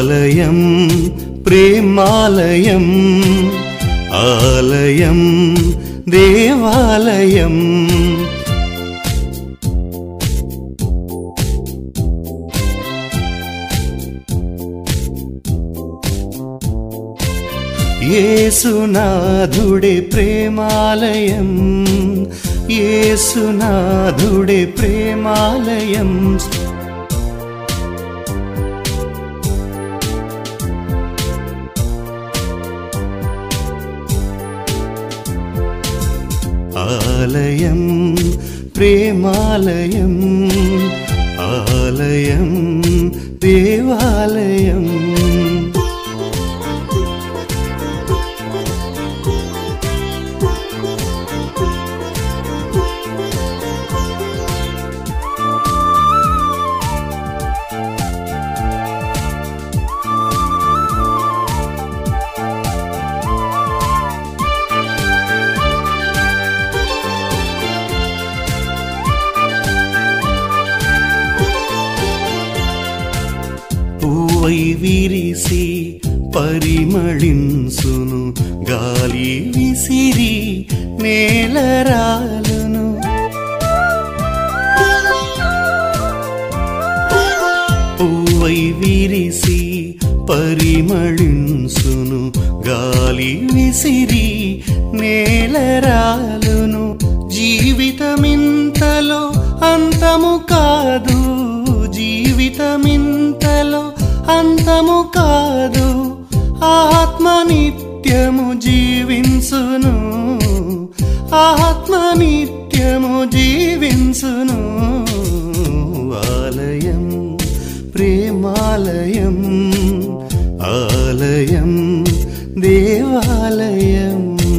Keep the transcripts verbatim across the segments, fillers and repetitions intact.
ఆలయం ప్రేమాలయం, ఆలయం దేవాలయం. యేసునాథుడే ప్రేమాలయం, యేసునాథుడే ప్రేమాలయం. ఆలయం ప్రేమాలయం, ఆలయం దేవాలయం. పూవై విరిసి పరిమళింసును, గాలి విసిరి నేలరాలును. పూవై విరిసి పరిమళింసును, గాలి విసిరి నేలరాలును. జీవితమింతలో అంతము కాదు, జీవితమింతలో అంతము కాదు, ఆత్మ నిత్యము జీవించును, ఆత్మ నిత్యము జీవించును. ఆలయం ప్రేమాలయం, ఆలయం దేవాలయం.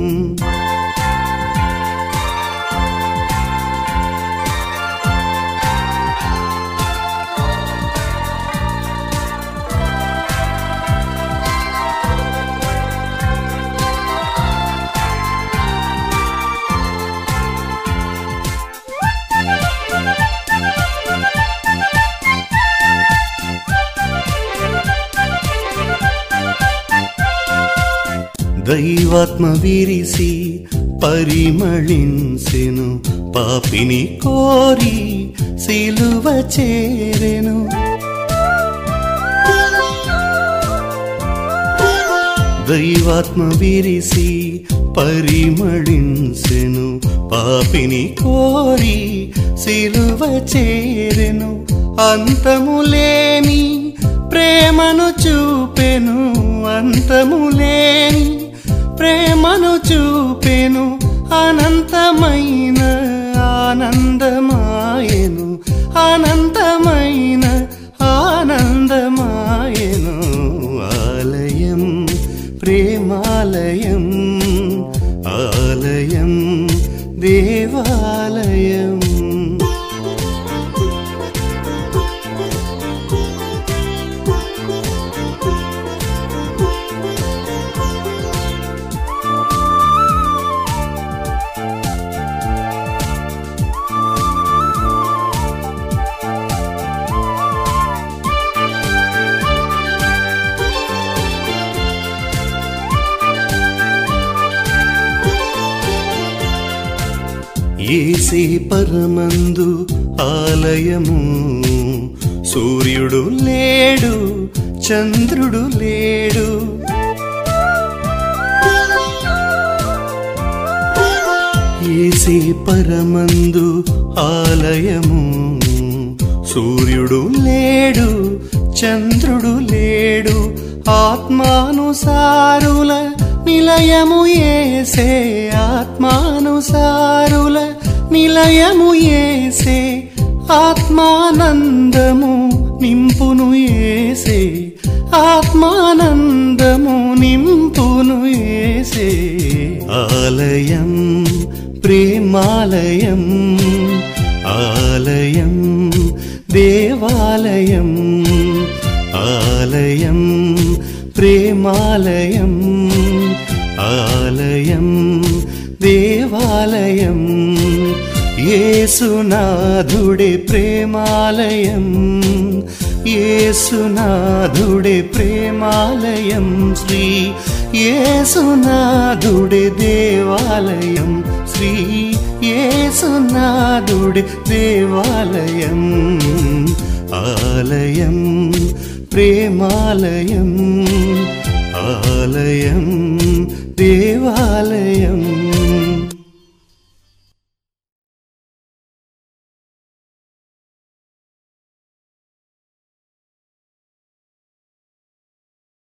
దైవాత్మ విరిసి పరిమళింసెను, పాపిని కోరి సిలువ చేరెను. దైవాత్మ విరిసి పరిమళింసెను, పాపిని కోరి సిలువ చేరెను. అంతములేని ప్రేమను చూపెను, అంతములేని ప్రేమను చూపెను. అనంతమైన ఆనందమాయెను, అనంతమైన ఆనందమాయెను. ఆలయం ప్రేమాలయం, ఆలయం దేవాలయం. యేసే పరమందు ఆలయము, సూర్యుడు లేడు చంద్రుడు లేడు. యేసే పరమందు ఆలయము, సూర్యుడు లేడు చంద్రుడు లేడు. ఆత్మానుసారుల నిలయము యేసే, ఆత్మానుసారుల నిలయము యేసే. ఆత్మానందము నింపును యేసే, ఆత్మానందము నింపును యేసే. ఆలయం ప్రేమాలయం, ఆలయం దేవాలయం, ఆలయం ప్రేమాలయం, ఆలయం దేవాలయం. యేసునాథుడే ప్రేమాలయం, యేసునాథుడే ప్రేమాలయం శ్రీ యేసునాథుడే దేవాలయం శ్రీ యేసునాథుడే దేవాలయం ఆలయం ప్రేమాలయం ఆలయం దేవాలయం